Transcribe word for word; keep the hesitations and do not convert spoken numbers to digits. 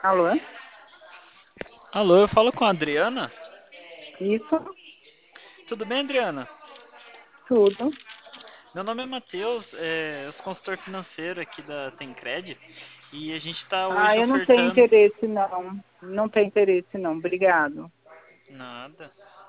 Alô? Alô, eu falo com a Adriana? Isso, Tudo bem, Adriana? tudo. Meu nome é Matheus, é, eu sou consultor financeiro aqui da Tencred e a gente está Ah, hoje eu não tenho ofertando. interesse, não. Não tenho interesse, não. Obrigado. Nada.